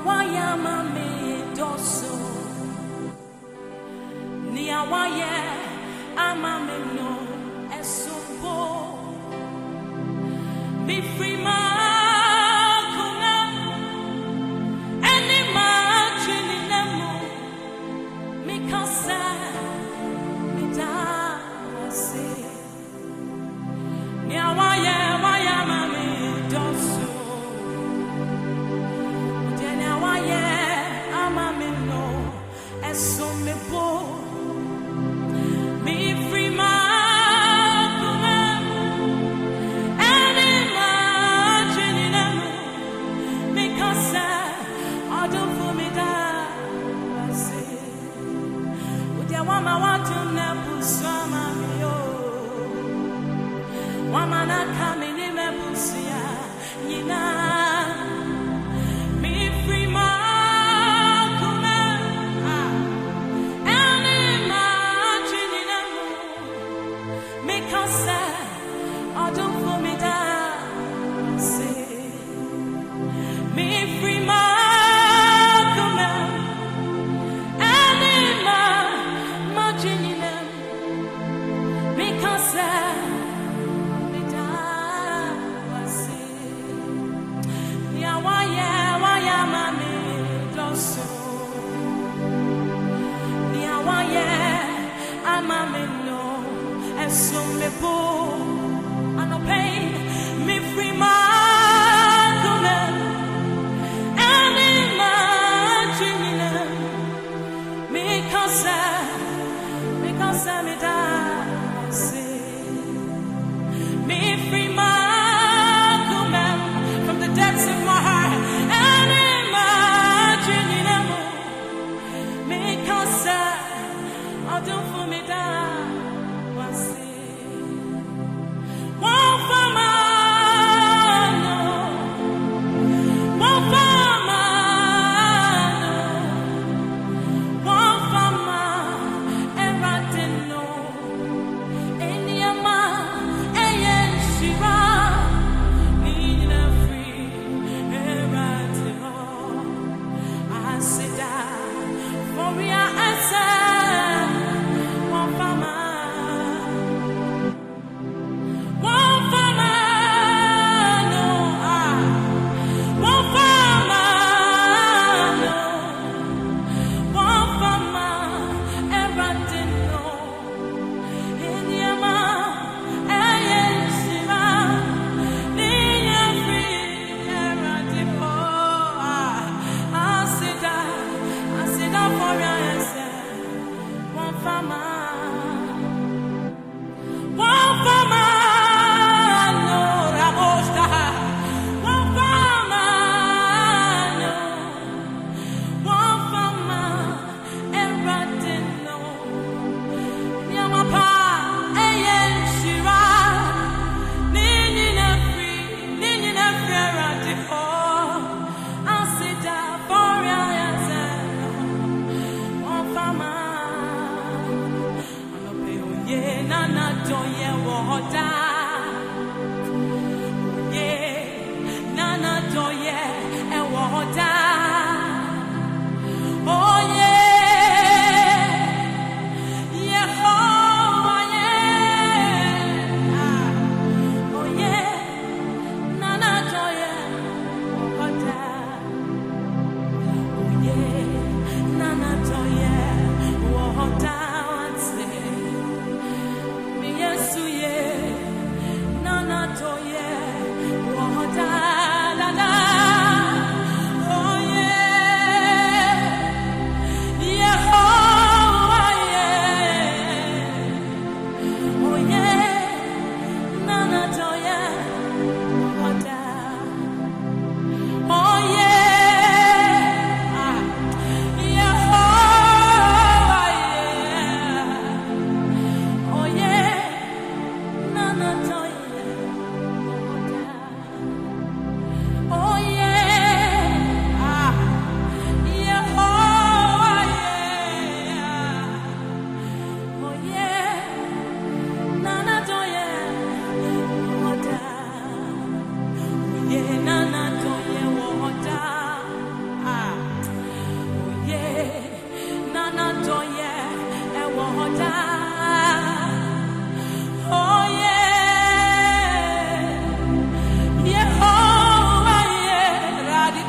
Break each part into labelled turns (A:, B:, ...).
A: waya mame doso ni awaye amame no esumbo be free ma kuna any ma chini nemu mikasa mita se ni awaye waya mame doso so me po me free my animal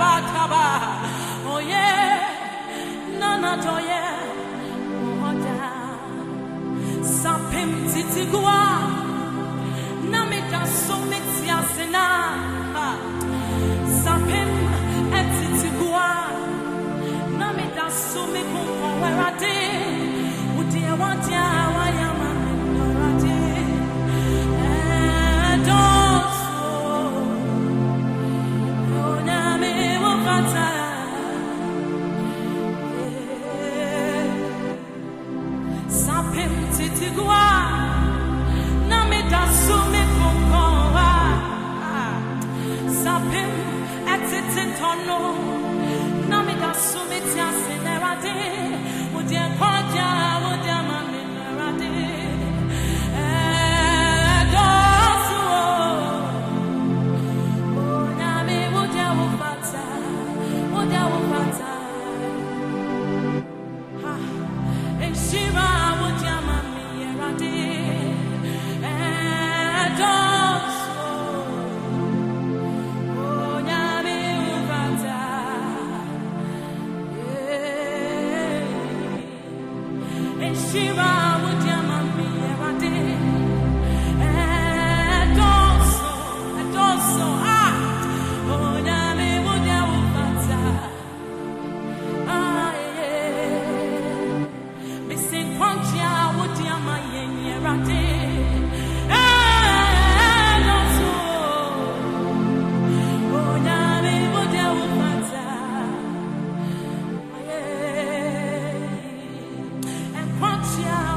A: bataba. Oh yeah, nana toye. Oda. Sapim titigua. Namita sumitia sena. Sapim etitigua. Namita sumikumwa werate. Udia watia wayama minorate. Sapim titigua. Namita sumikumwa. Sapim etititono. Namita sumitia senerate. Udia kwaja, udia maminerate. Yeah.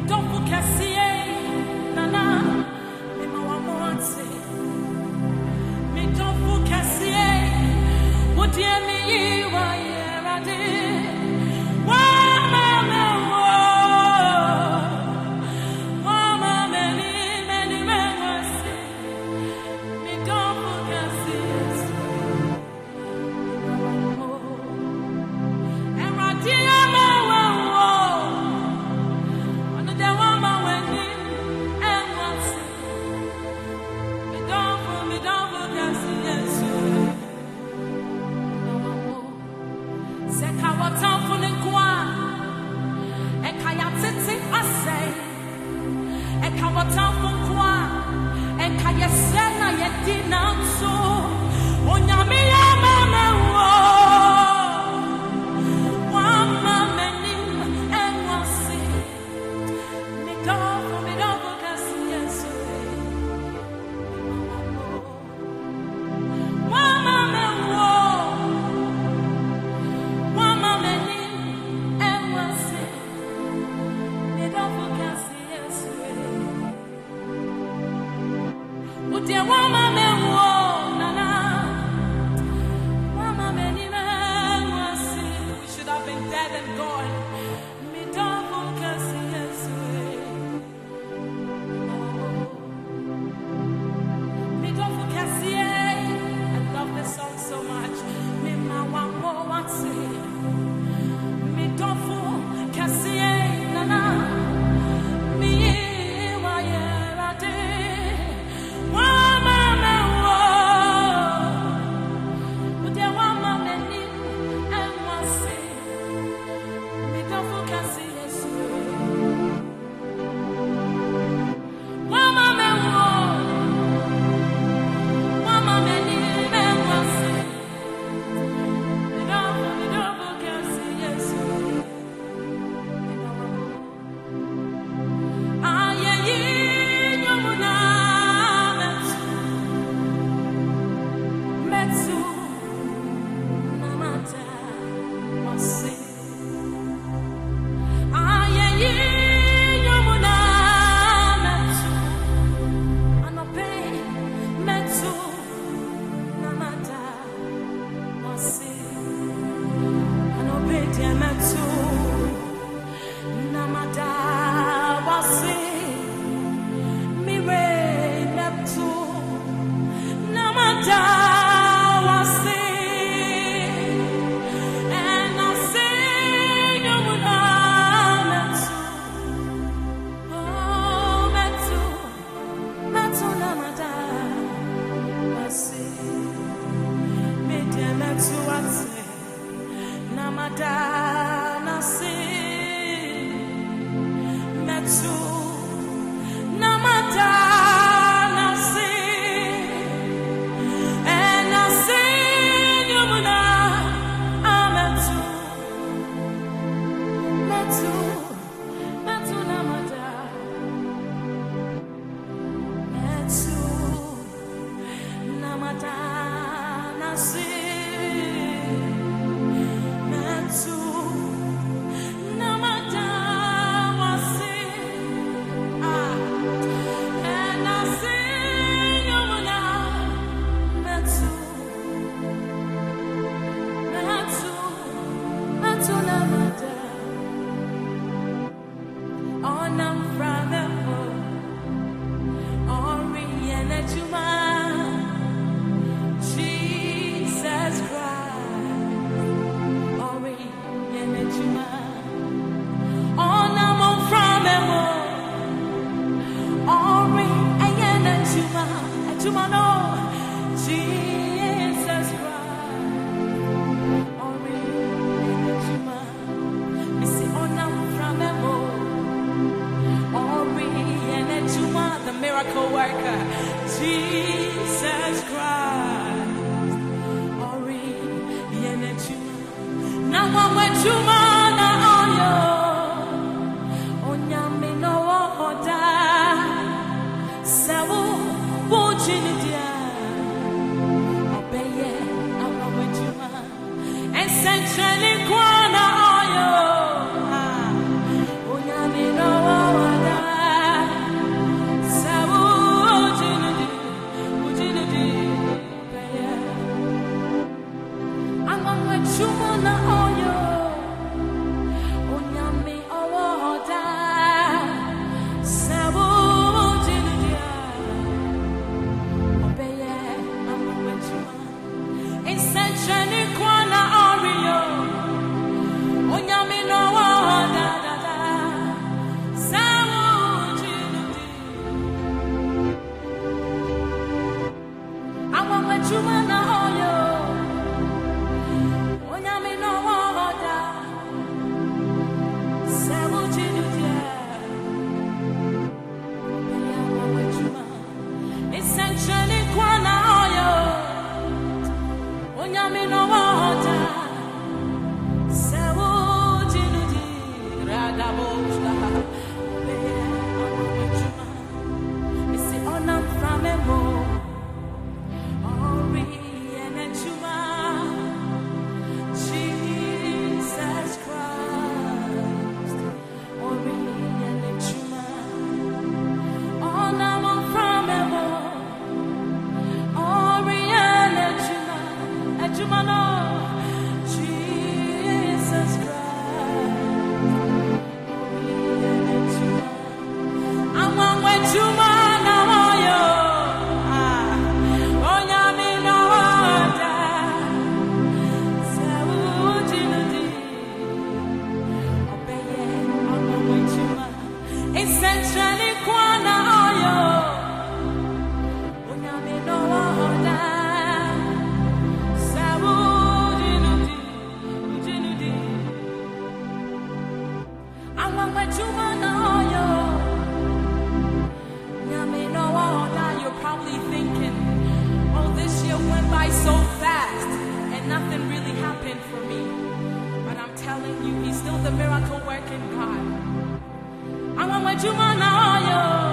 A: don't forget Nana, me mawamoanse. Me don't forget what you mean, why I did.
B: Miracle worker, Jesus Christ. Ori yenechuma, na mama chuma na oyo, onyame no oda, sabu bujinidia, obeye mama chuma, essentially kwana oyo, onyame no oda. You're probably thinking, oh, this year went by so fast and nothing really happened for me. But I'm telling you, he's still the miracle working God. I want what you want now.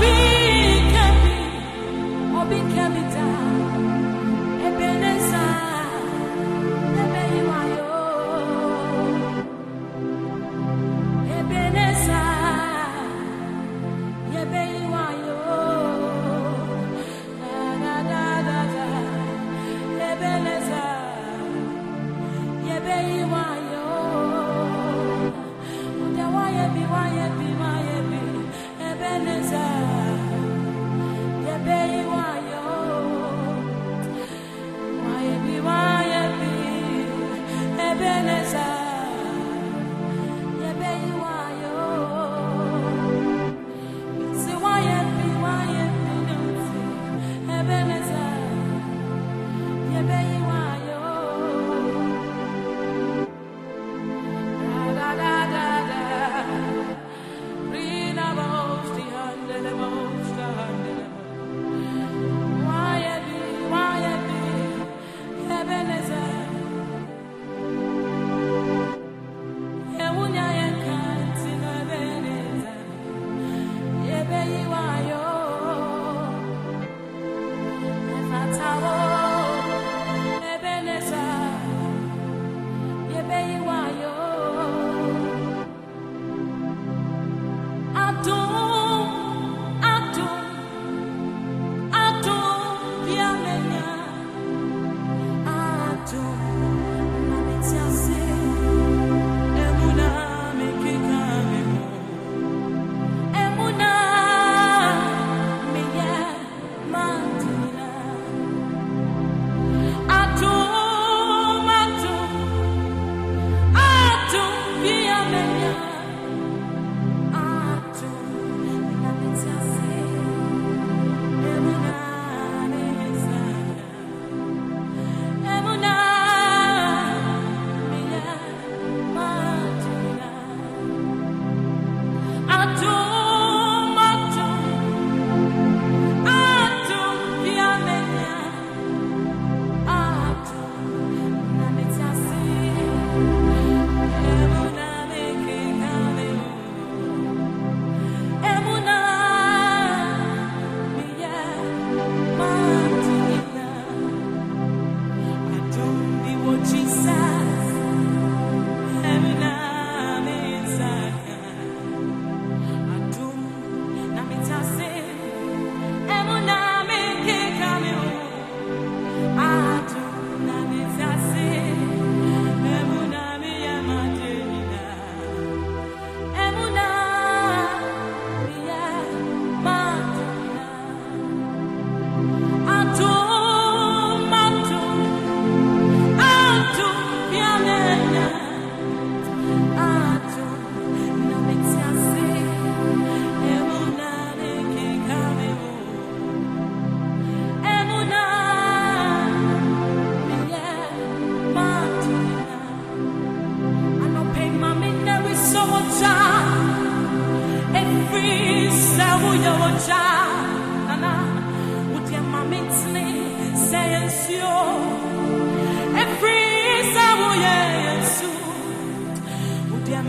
B: Ebenezer.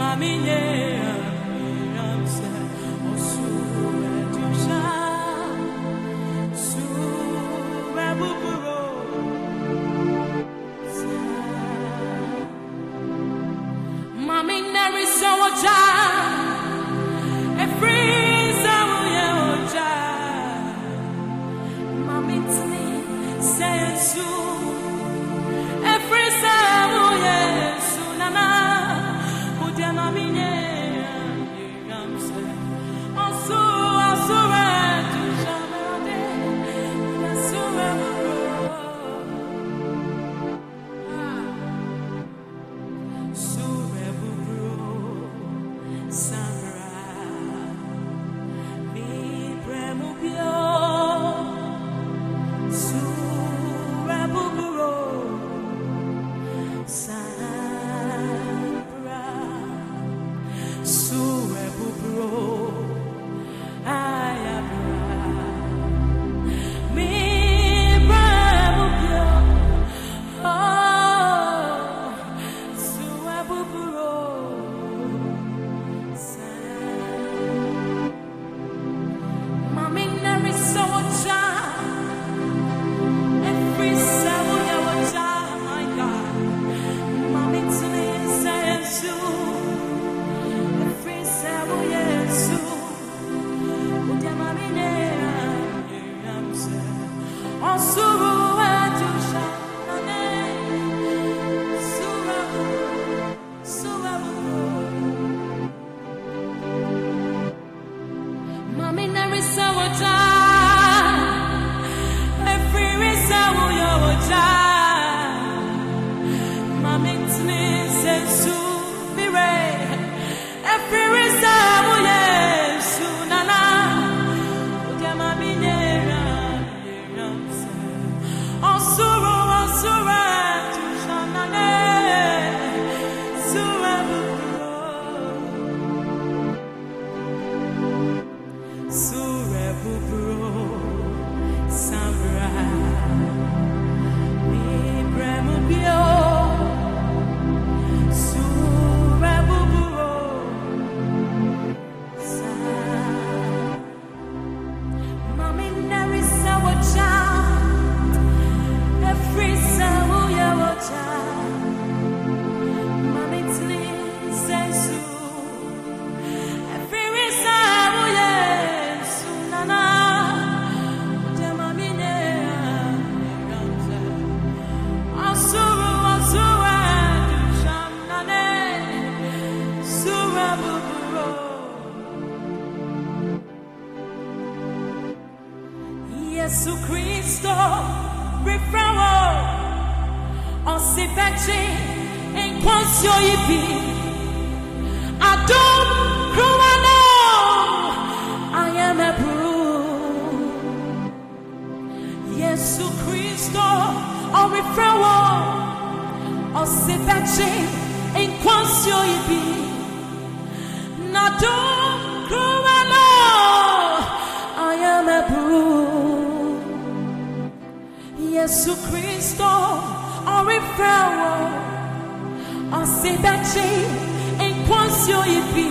A: Yesu Kristo refrawo osibechi enkwasio ibi adom kruwano I am a brew Yesu Kristo refrawo osibechi enkwasio ibi nadom kruwano I am a brew Yesu Kristo orifrawo osibechi enkwasio ibi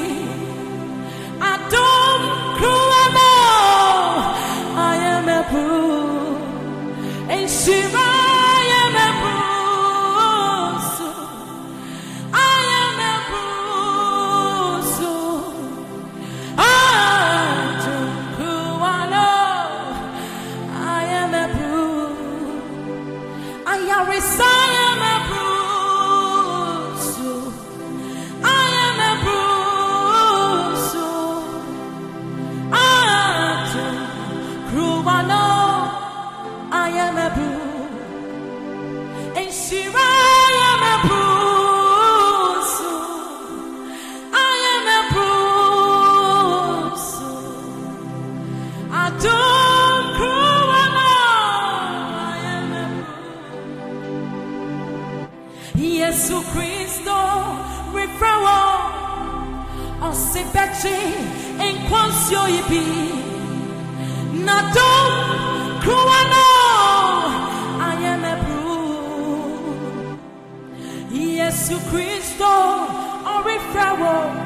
A: adom kruwano I am a brew enshira I am a brew so I am a brew so adom kruwano I am a brew I am a bruise. I am a bruise. Kruwano. I am a bruise. And Shira, I am a bruise. I am a bruise. Adom Kruwano. I am a Yesu Kristo refrawo osibechi enkwasio ibi nadom kruwano I am a brew Yesu Kristo refrawo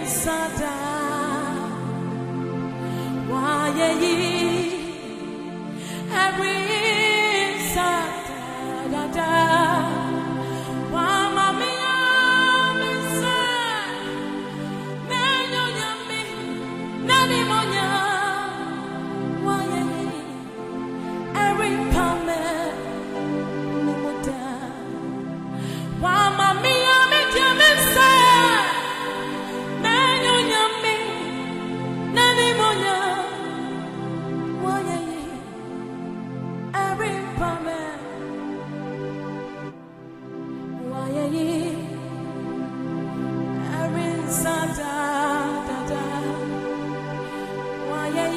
A: sada waye every sada da wa mami ami sa menyo nyami nani monya waye every pame muda wa mami ami jame sa menyo nyami nani monya waye every pame waye every sada da da waye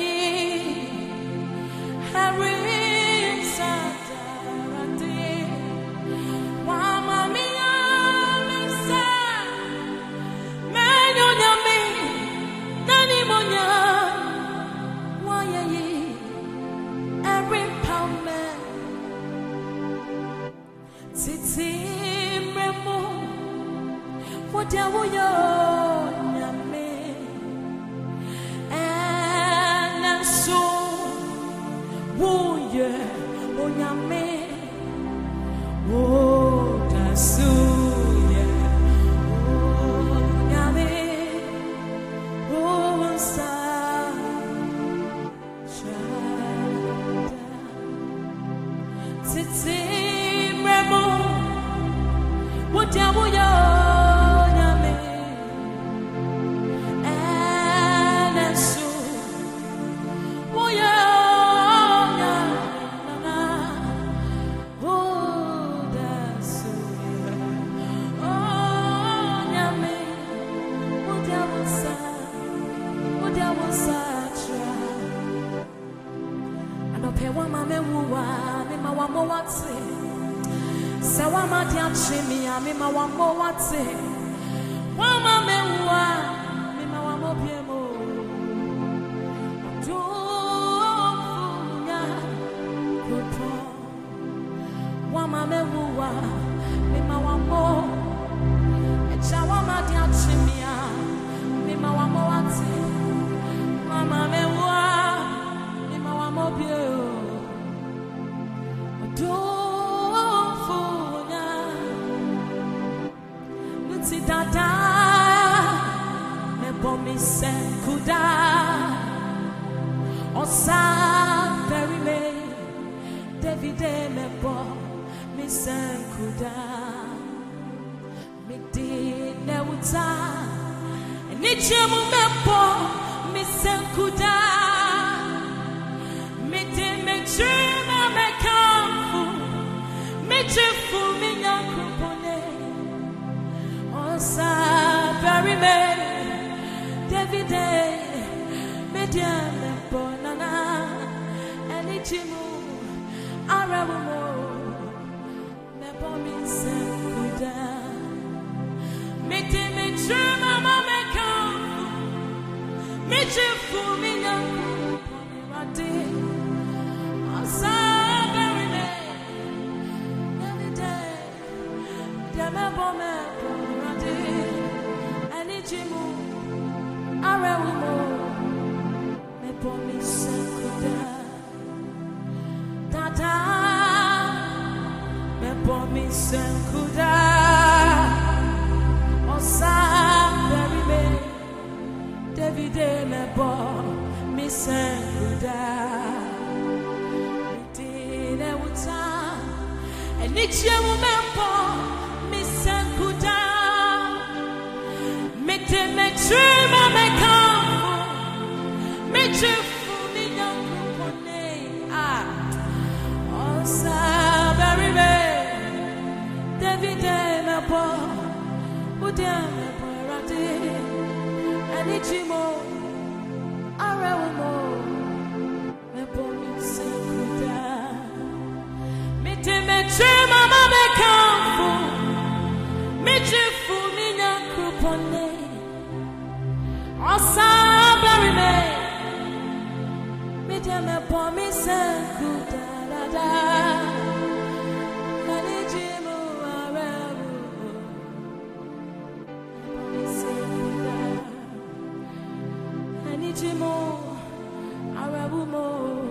A: every sada rati wa mami ami sa menyo nyami nani monya waye every pame titi mremo wodia woyo nyame enanso woye onyame wodasuye onyame wonsa chada titi mremo wodia woyo nyame enanso woye onyame wodasuye onyame wodia wonsa chada anope wa mame wuwa me ma wa mo wate se wa ma dia chimi ya me ma wa mo wate wa mame wuwa me ma wa mo biemo do funya kupo wa mame wuwa me ma wa mo echa wa ma dia chimi ya me ma wa mo wate wa mame wuwa me ma wa mo biemo dofunya nuti dada me bomi senkuda osa perime David me bo mi senkuda mi di neuta ni chemu me bo mi senkuda mi di me chuma me kamfu Michifu minyakupone osa perime David mediame bonana enichimu arawo me bomi senkuda mitime chuma mama kamfu michifu minyakupone rati osa perime me bome rati enichimu arawo me bomi senkuda tata me bomi senkuda osa perime David me bo mi senkuda mitine uta enichimu me bo mi senkuda mitime chuma me kamfu michifu minyakupone osa perime David me bo udia me bo rati enichimo arawo me bo mi senkuda mitime chuma me kamfu michifu minyakupone osa perime mitime bo mi senkuda da da enichimu arawo mi senkuda Chimo, Arabumo,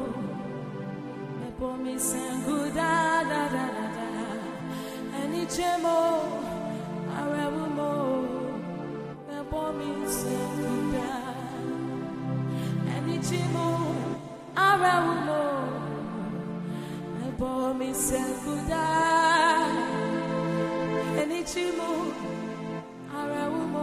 A: Epomi Sanguda, da da da da, Any Chimo, Arabumo, Epomi Sanguda, Any Chimo, Arabumo, Epomi Sanguda, Any Chimo, Arabumo.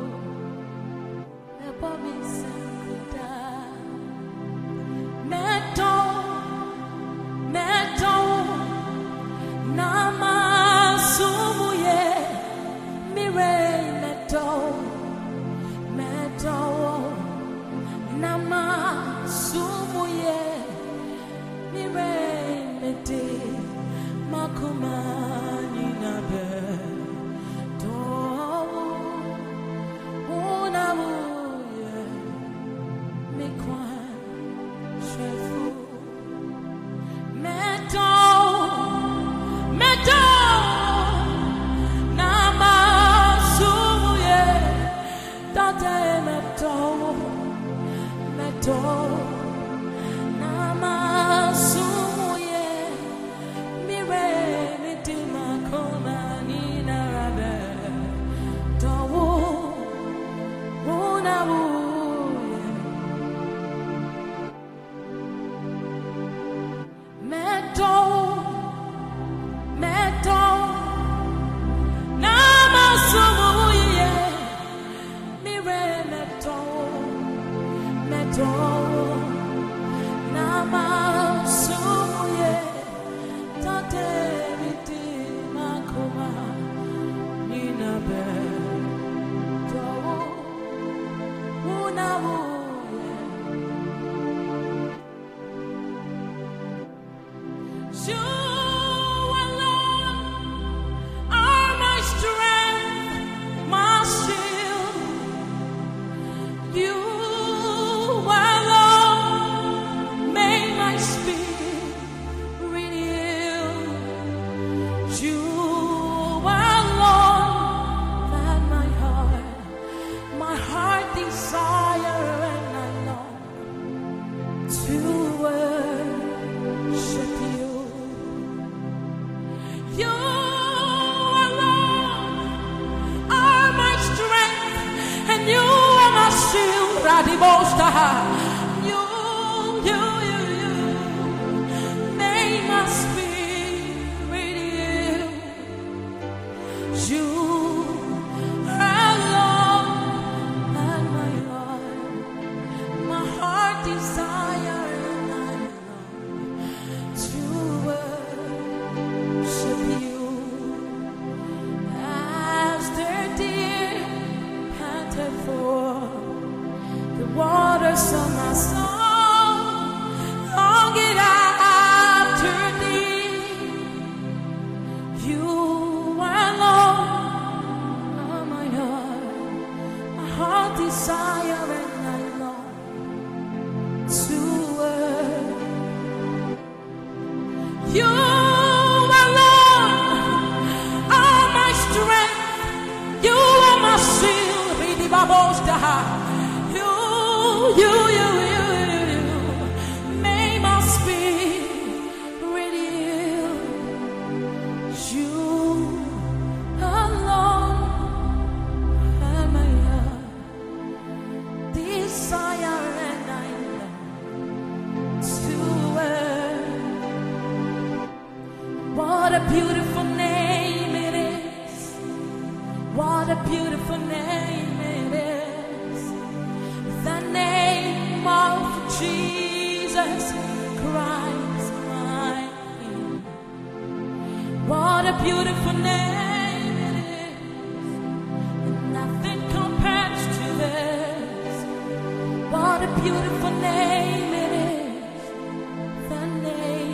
B: What a beautiful name it is. What a beautiful name it is. The name of Jesus Christ, my King. What a beautiful name it is. Nothing compares to this. What a beautiful name it is. The name.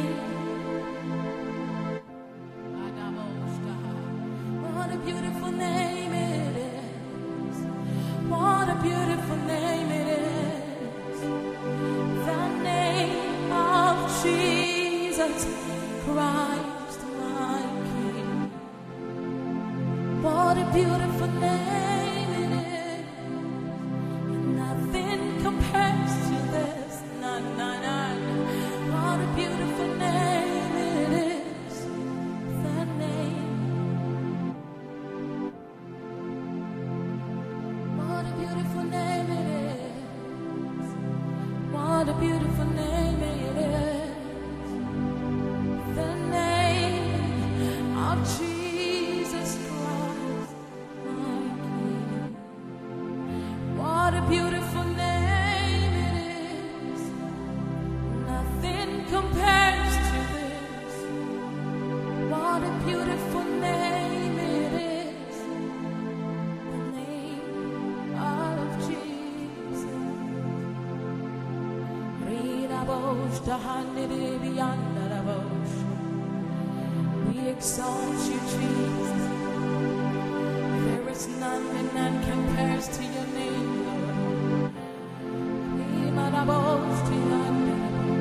B: What a beautiful name it is. What a beautiful name it is. The name of Jesus Christ, my King. What a beautiful name it is. Nothing compares
A: beautiful name it is. Nothing compares to this. What a beautiful name it is. The name of Jesus. Read about the hundred beyond the ocean. We exalt you, Jesus. There is none and none compares to your name, Lord. Read about the hundred.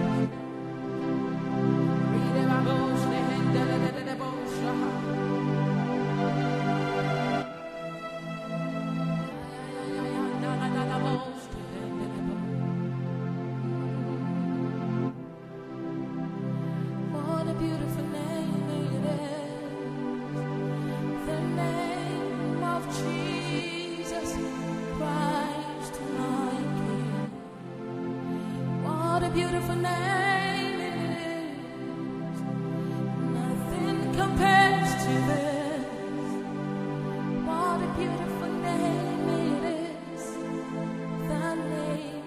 A: Read about the hundred ocean. What a beautiful name it is. The name of Jesus Christ, my King. What a beautiful name it is. Nothing compares to this. What a beautiful name it is. The name.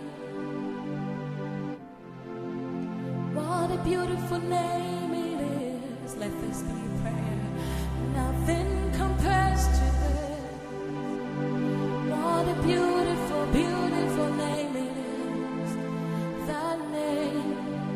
A: What a beautiful name it is. Let this be a prayer. Nothing compares to this. What a beautiful, beautiful name it is. The name.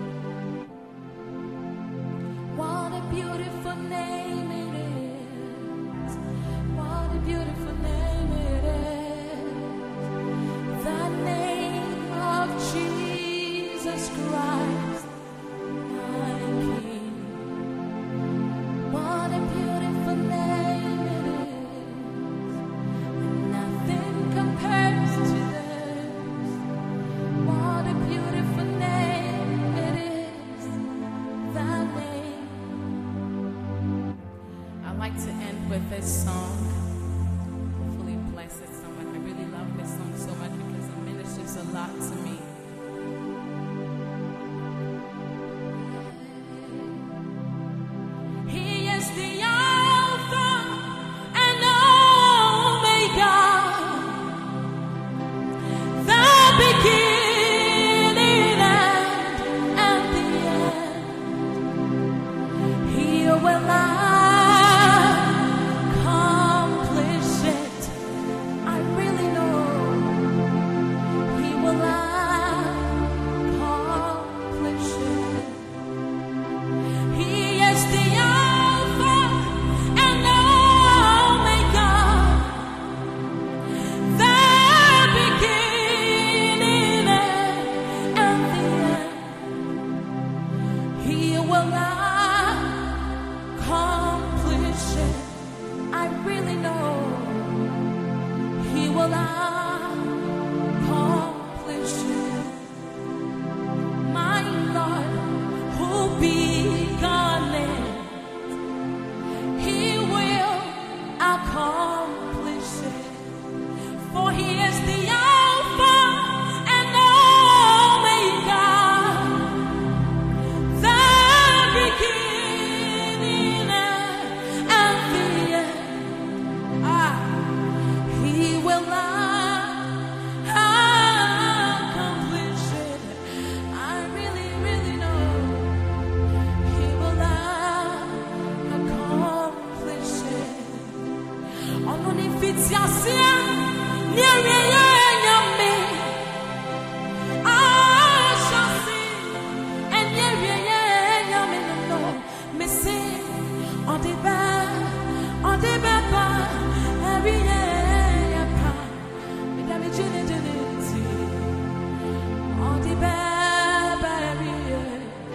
A: What a beautiful name it is. What a beautiful name it is. The name of Jesus Christ, my King. What a beautiful name it is. Nothing compares to this. What a beautiful name it is. The name.
B: I like to end with this song. Hopefully it blesses someone. I really love this song so much because it ministers a lot to me.
A: He is the Alpha and Omega, the beginning and the end. He will accomplish it. I really know He will accomplish it. He is the Alpha and Omega, the beginning and the end. He will accomplish it. I really know He will accomplish it. My Lord, who begun it, He will accomplish it. For He is the Alpha and Omega, the beginning and the end. He will accomplish it. I really, really know He will accomplish it. Ono ni fitiasia ni ariye nyame. Ashasi and ariye nyame no me say on the ba ariye yapa. Me da me jini on the ba ariye.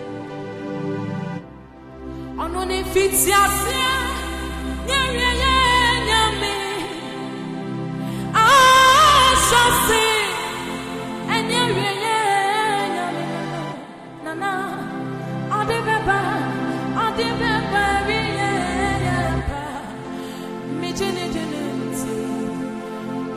A: Ono ni fitiasia ni ariye nyame. Ashasi and ariye